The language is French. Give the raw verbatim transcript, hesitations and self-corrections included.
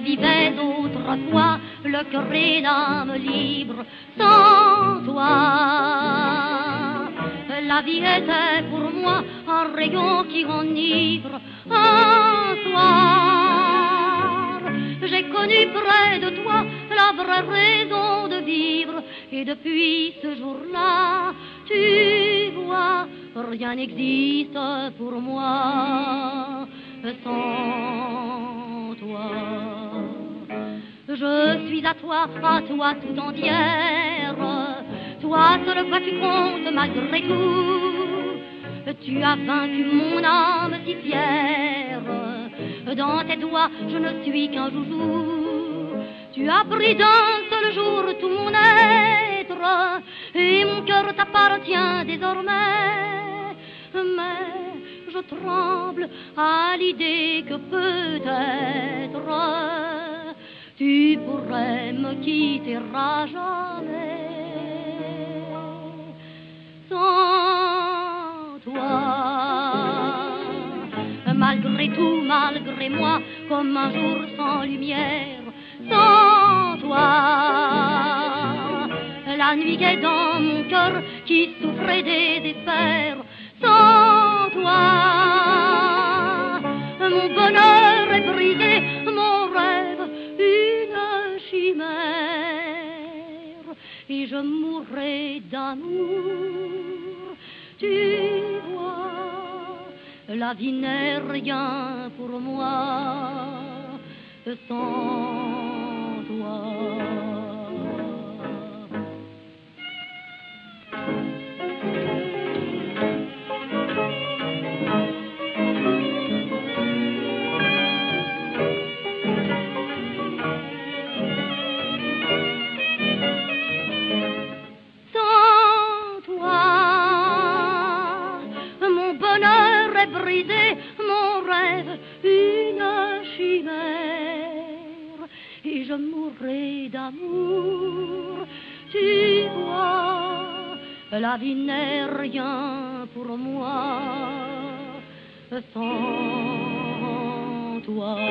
vivais autrefois le cœur et l'âme libre. Sans toi, la vie était pour moi un rayon qui enivre. Un soir, j'ai connu près de toi la vraie raison de vivre. Et depuis ce jour-là, tu vois, rien n'existe pour moi sans toi. Je suis à toi, à toi tout entière. Toi seul quoi tu comptes malgré tout. Tu as vaincu mon âme si fière. Dans tes doigts je ne suis qu'un joujou. Tu as pris d'un seul jour tout mon être. Et mon cœur t'appartient désormais. Mais je tremble à l'idée que peut-être tu pourrais me quitter à jamais. Sans toi, malgré tout, malgré moi, comme un jour sans lumière. Sans toi, la nuit est dans mon cœur qui souffre et désespère. Sans toi, mon bonheur est brisé, mon rêve une chimère. Et je mourrai d'amour, tu vois, la vie n'est rien pour moi sans toi. Brisé, mon rêve, une chimère, et je mourrai d'amour. Tu vois, la vie n'est rien pour moi sans toi.